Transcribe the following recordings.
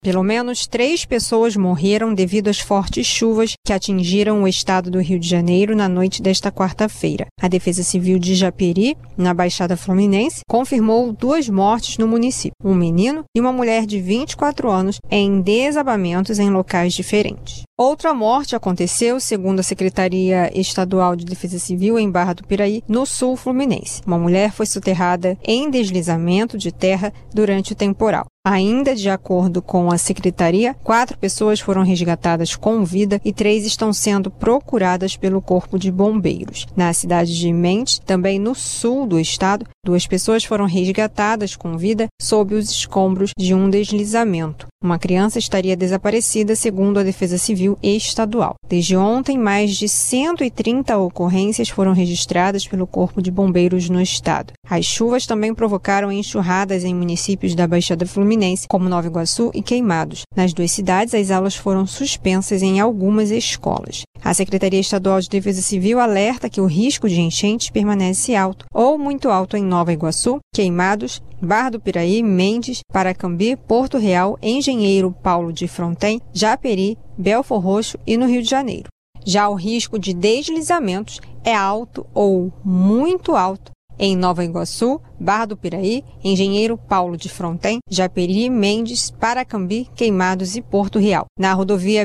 Pelo menos 3 pessoas morreram devido às fortes chuvas que atingiram o estado do Rio de Janeiro na noite desta quarta-feira. A Defesa Civil de Japeri, na Baixada Fluminense, confirmou 2 mortes no município, um menino e uma mulher de 24 anos em desabamentos em locais diferentes. Outra morte aconteceu, segundo a Secretaria Estadual de Defesa Civil, em Barra do Piraí, no sul fluminense. Uma mulher foi soterrada em deslizamento de terra durante o temporal. Ainda de acordo com a Secretaria, 4 pessoas foram resgatadas com vida e 3 estão sendo procuradas pelo Corpo de Bombeiros. Na cidade de Mendes, também no sul do estado, 2 pessoas foram resgatadas com vida sob os escombros de um deslizamento. Uma criança estaria desaparecida, segundo a Defesa Civil Estadual. Desde ontem, mais de 130 ocorrências foram registradas pelo Corpo de Bombeiros no estado. As chuvas também provocaram enxurradas em municípios da Baixada Fluminense, como Nova Iguaçu e Queimados. Nas 2 cidades, as aulas foram suspensas em algumas escolas. A Secretaria Estadual de Defesa Civil alerta que o risco de enchentes permanece alto ou muito alto em Nova Iguaçu, Queimados, Barra do Piraí, Mendes, Paracambi, Porto Real, Engenheiro Paulo de Fronten, Japeri, Belfor Roxo e no Rio de Janeiro. Já o risco de deslizamentos é alto ou muito alto em Nova Iguaçu, Barra do Piraí, Engenheiro Paulo de Fronten, Japeri, Mendes, Paracambi, Queimados e Porto Real. Na rodovia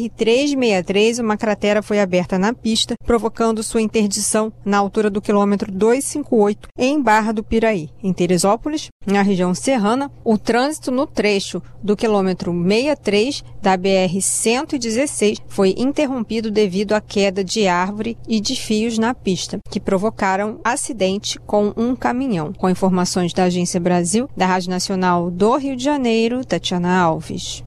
BR-363, uma cratera foi aberta na pista, provocando sua interdição na altura do quilômetro 258, em Barra do Piraí. Em Teresópolis, na região serrana, o trânsito no trecho do quilômetro 63 da BR-116 foi interrompido devido à queda de árvore e de fios na pista, que provocaram acidente com um caminhão. Com informações da Agência Brasil, da Rádio Nacional do Rio de Janeiro, Tatiana Alves.